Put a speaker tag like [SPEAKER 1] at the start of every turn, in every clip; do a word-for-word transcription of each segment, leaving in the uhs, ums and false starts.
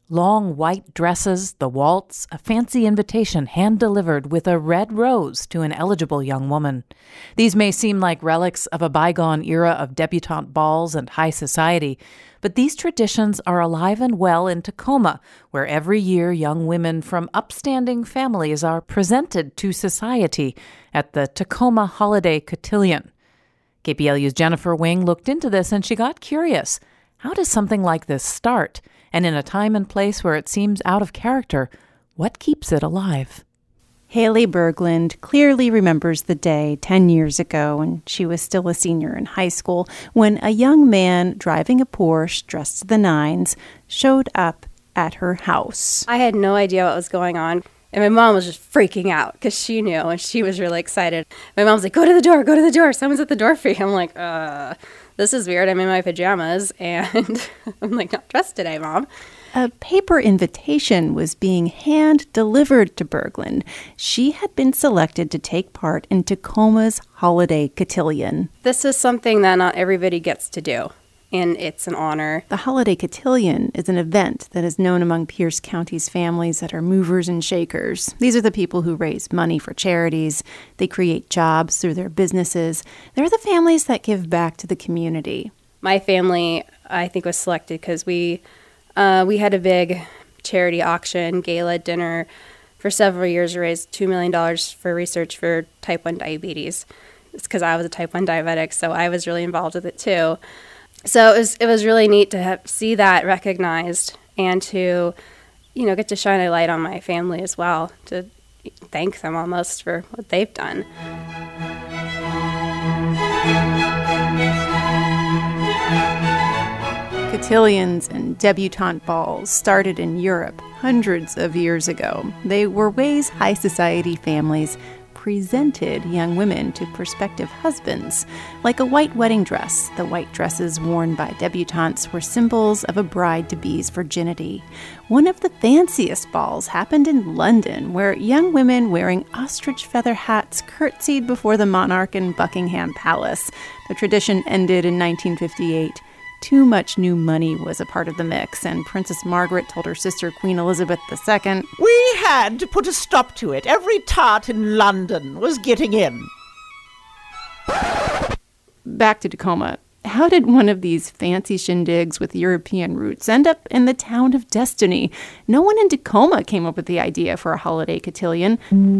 [SPEAKER 1] Long white dresses, the waltz, a fancy invitation hand-delivered with a red rose to an eligible young woman. These may seem like relics of a bygone era of debutante balls and high society, but these traditions are alive and well in Tacoma, where every year young women from upstanding families are presented to society at the Tacoma Holiday Cotillion. K P L U's Jennifer Wing looked into this and she got curious. How does something like this start? And in a time and place where it seems out of character, what keeps it alive?
[SPEAKER 2] Haley Berglund clearly remembers the day ten years ago when she was still a senior in high school when a young man driving a Porsche dressed to the nines showed up at her house.
[SPEAKER 3] I had no idea what was going on. And my mom was just freaking out because she knew and she was really excited. My mom was like, go to the door, go to the door. Someone's at the door for you. I'm like, uh, this is weird. I'm in my pajamas and I'm like, not dressed today, Mom.
[SPEAKER 2] A paper invitation was being hand-delivered to Berglund. She had been selected to take part in Tacoma's Holiday Cotillion.
[SPEAKER 3] This is something that not everybody gets to do, and it's an honor.
[SPEAKER 2] The Holiday Cotillion is an event that is known among Pierce County's families that are movers and shakers. These are the people who raise money for charities. They create jobs through their businesses. They're the families that give back to the community.
[SPEAKER 3] My family, I think, was selected because we... Uh, we had a big charity auction, gala dinner for several years, raised two million dollars for research for type one diabetes. It's because I was a type one diabetic, so I was really involved with it too. So it was it was really neat to have, see that recognized and to, you know, get to shine a light on my family as well, to thank them almost for what they've done.
[SPEAKER 2] Cotillions and debutante balls started in Europe hundreds of years ago. They were ways high society families presented young women to prospective husbands. Like a white wedding dress, the white dresses worn by debutantes were symbols of a bride-to-be's virginity. One of the fanciest balls happened in London, where young women wearing ostrich feather hats curtsied before the monarch in Buckingham Palace. The tradition ended in nineteen fifty-eight. Too much new money was a part of the mix, and Princess Margaret told her sister Queen Elizabeth the Second,
[SPEAKER 4] "We had to put a stop to it. Every tart in London was getting in."
[SPEAKER 2] Back to Tacoma. How did one of these fancy shindigs with European roots end up in the town of Destiny? No one in Tacoma came up with the idea for a holiday cotillion.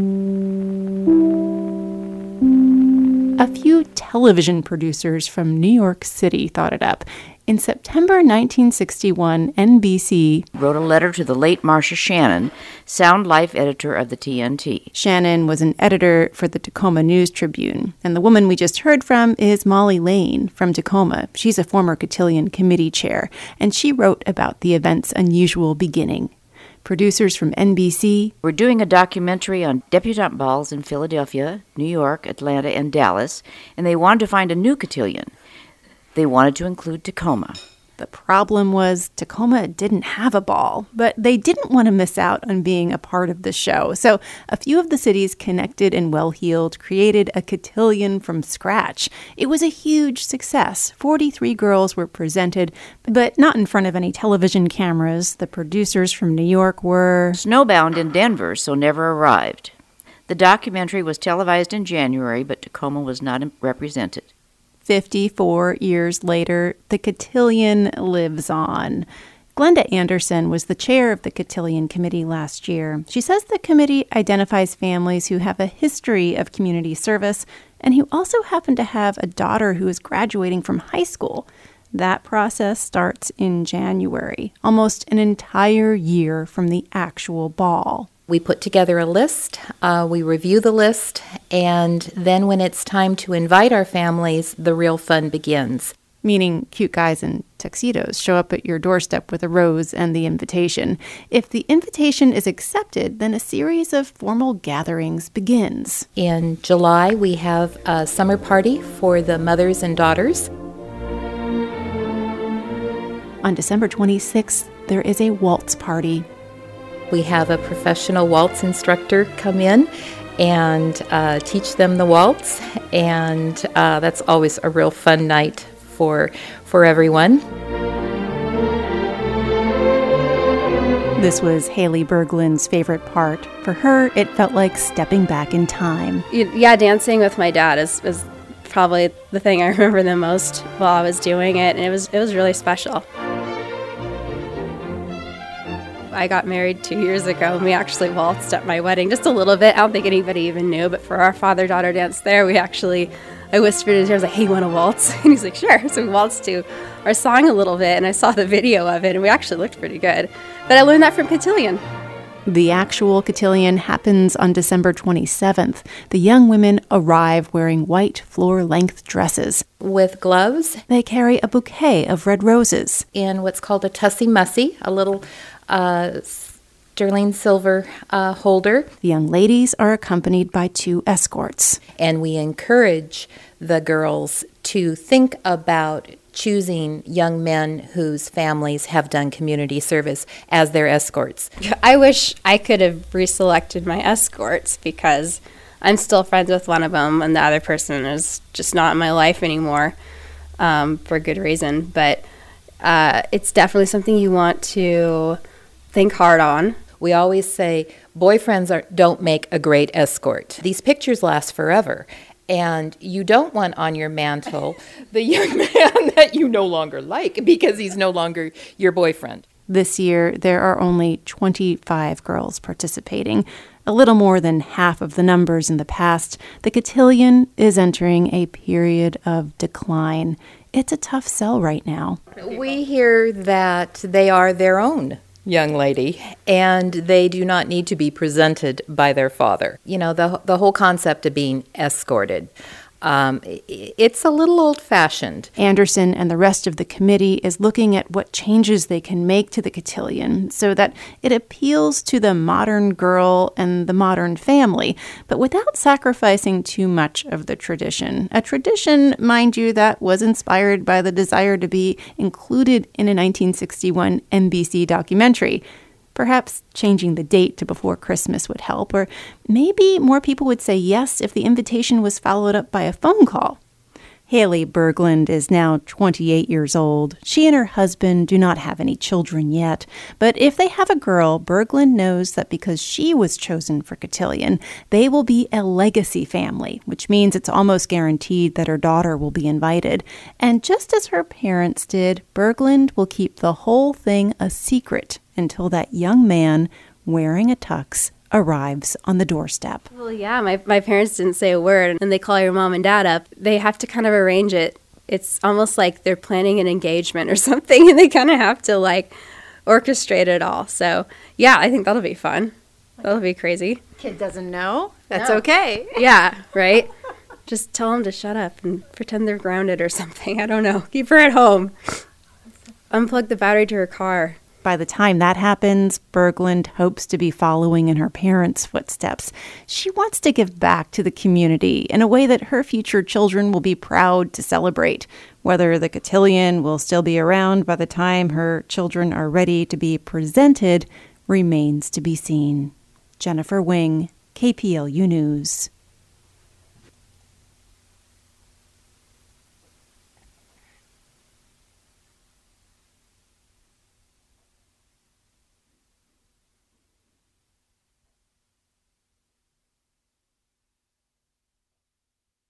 [SPEAKER 2] A few television producers from New York City thought it up. In September nineteen sixty-one, N B C
[SPEAKER 5] wrote a letter to the late Marcia Shannon, Sound Life editor of the T N T.
[SPEAKER 2] Shannon was an editor for the Tacoma News Tribune, and the woman we just heard from is Molly Lane from Tacoma. She's a former cotillion committee chair, and she wrote about the event's unusual beginning. Producers from N B C
[SPEAKER 5] were doing a documentary on debutante balls in Philadelphia, New York, Atlanta, and Dallas, and they wanted to find a new cotillion. They wanted to include Tacoma.
[SPEAKER 2] The problem was Tacoma didn't have a ball, but they didn't want to miss out on being a part of the show. So a few of the cities connected and well-heeled created a cotillion from scratch. It was a huge success. forty-three girls were presented, but not in front of any television cameras. The producers from New York were
[SPEAKER 5] snowbound in Denver, so never arrived. The documentary was televised in January, but Tacoma was not represented.
[SPEAKER 2] fifty-four years later, the cotillion lives on. Glenda Anderson was the chair of the Cotillion Committee last year. She says the committee identifies families who have a history of community service and who also happen to have a daughter who is graduating from high school. That process starts in January, almost an entire year from the actual ball.
[SPEAKER 6] We put together a list, uh, we review the list, and then when it's time to invite our families, the real fun begins.
[SPEAKER 2] Meaning cute guys in tuxedos show up at your doorstep with a rose and the invitation. If the invitation is accepted, then a series of formal gatherings begins.
[SPEAKER 6] In July, we have a summer party for the mothers and daughters.
[SPEAKER 2] On December twenty-sixth, there is a waltz party.
[SPEAKER 6] We have a professional waltz instructor come in and uh, teach them the waltz, and uh, that's always a real fun night for for everyone.
[SPEAKER 2] This was Haley Berglund's favorite part. For her, it felt like stepping back in time.
[SPEAKER 3] Yeah, dancing with my dad is, is probably the thing I remember the most while I was doing it, and it was it was really special. I got married two years ago, and we actually waltzed at my wedding just a little bit. I don't think anybody even knew, but for our father-daughter dance there, we actually, I whispered in his ear, I was like, hey, you want to waltz? And he's like, sure. So we waltzed to our song a little bit, and I saw the video of it, and we actually looked pretty good. But I learned that from cotillion.
[SPEAKER 2] The actual cotillion happens on December twenty-seventh. The young women arrive wearing white floor-length dresses.
[SPEAKER 6] With gloves.
[SPEAKER 2] They carry a bouquet of red roses.
[SPEAKER 6] In what's called a tussie mussy, a little uh, sterling silver uh, holder.
[SPEAKER 2] The young ladies are accompanied by two escorts.
[SPEAKER 6] And we encourage the girls to think about choosing young men whose families have done community service as their escorts.
[SPEAKER 3] I wish I could have reselected my escorts because I'm still friends with one of them and the other person is just not in my life anymore um, for good reason. But uh, it's definitely something you want to think hard on.
[SPEAKER 6] We always say boyfriends are, don't make a great escort. These pictures last forever. And you don't want on your mantle the young man that you no longer like because he's no longer your boyfriend.
[SPEAKER 2] This year, there are only twenty-five girls participating, a little more than half of the numbers in the past. The cotillion is entering a period of decline. It's a tough sell right now.
[SPEAKER 6] We hear that they are their own young lady, and they do not need to be presented by their father. You know, the the whole concept of being escorted, um, it's a little old-fashioned.
[SPEAKER 2] Anderson and the rest of the committee is looking at what changes they can make to the cotillion so that it appeals to the modern girl and the modern family, but without sacrificing too much of the tradition. A tradition, mind you, that was inspired by the desire to be included in a nineteen sixty-one N B C documentary. Perhaps changing the date to before Christmas would help, or maybe more people would say yes if the invitation was followed up by a phone call. Haley Berglund is now twenty-eight years old. She and her husband do not have any children yet, but if they have a girl, Berglund knows that because she was chosen for cotillion, they will be a legacy family, which means it's almost guaranteed that her daughter will be invited. And just as her parents did, Berglund will keep the whole thing a secret until that young man wearing a tux arrives on the doorstep.
[SPEAKER 3] Well, yeah, my, my parents didn't say a word, and they call your mom and dad up. They have to kind of arrange it. It's almost like they're planning an engagement or something, and they kind of have to, like, orchestrate it all. So, yeah, I think that'll be fun. That'll be crazy.
[SPEAKER 2] Kid doesn't know. That's
[SPEAKER 3] No.
[SPEAKER 2] okay.
[SPEAKER 3] Yeah, right? Just tell them to shut up and pretend they're grounded or something. I don't know. Keep her at home. Unplug the battery to her car.
[SPEAKER 2] By the time that happens, Berglund hopes to be following in her parents' footsteps. She wants to give back to the community in a way that her future children will be proud to celebrate. Whether the cotillion will still be around by the time her children are ready to be presented remains to be seen. Jennifer Wing, K P L U News.